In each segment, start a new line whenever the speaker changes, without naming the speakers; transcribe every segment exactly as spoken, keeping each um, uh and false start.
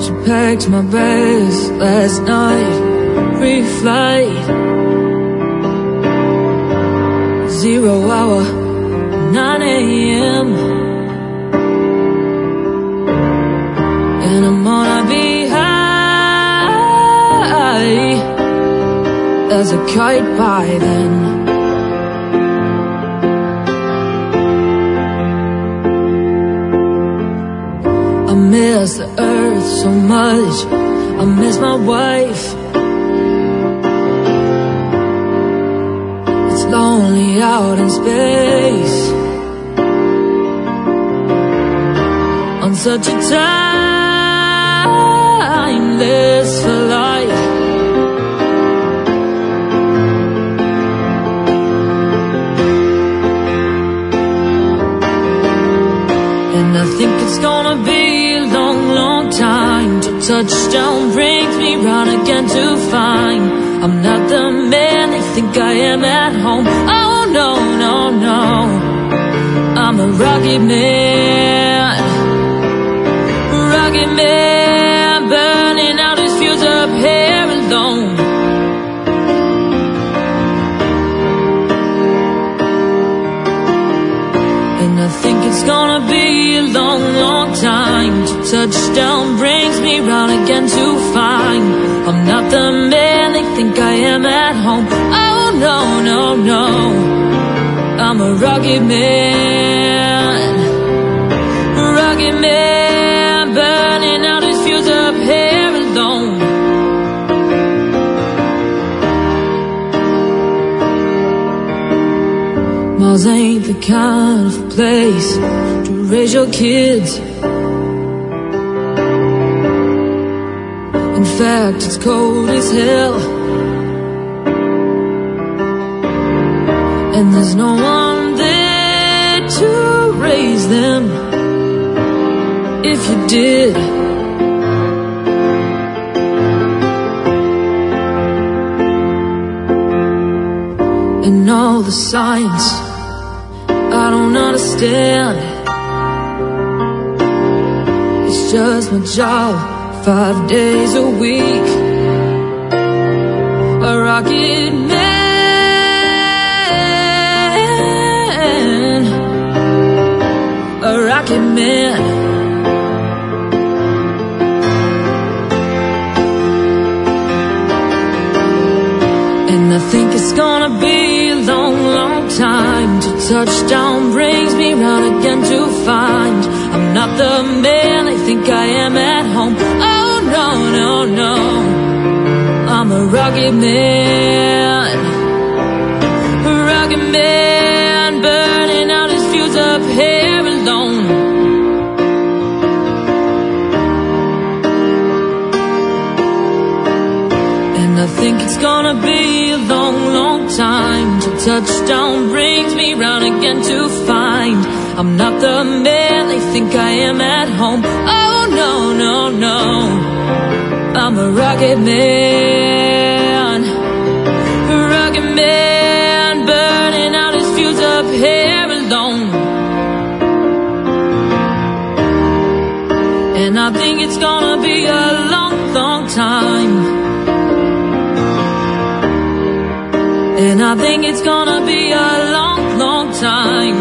She packed my bags last night, pre-flight, zero hour, nine a m And I'm gonna be high as a kite by then. I miss the earth so much, I miss my wife. It's lonely out in space, on such a timeless flight. And I think it's gonna be a long, long time till touchdown brings me round again to find I'm not the man they think I am at home. Oh no, no, no, I'm a rugged man, rugged man, burning out his fuse up here alone. And I think it's gonna be a long, long time till touchdown brings me round again to find I'm not the man they think I am at home. Oh no, no, no, I'm a rugged man, rugged man, burning out his fuse up here alone. Mars ain't the kind of place to raise your kids. In fact, it's cold as hell, and there's no one there to raise them if you did. And all the science I don't understand, it's just my job, five days a week. A rocket man, a rocket man. And I think it's gonna be a long, long time till touchdown brings me round again to find I'm not the man they think I am at home. Oh no, no, no, I'm a rugged man, a rugged man, burning out his fuse up here alone. And I think it's gonna be a long, long time till touchdown brings me round again to find I'm not the man they think I am at home. Oh no, no, no, I'm a rugged man, a rugged man, burning out his fuse up here alone. And I think it's gonna be a long, long time. And I think it's gonna be a long, long time.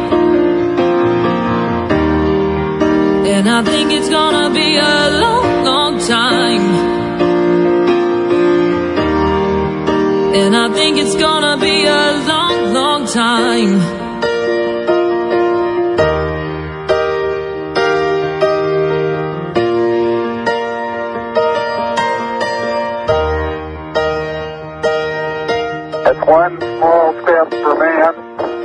And I think it's gonna be a long, long time. And I think it's gonna be a long, long time.
That's one small step for man,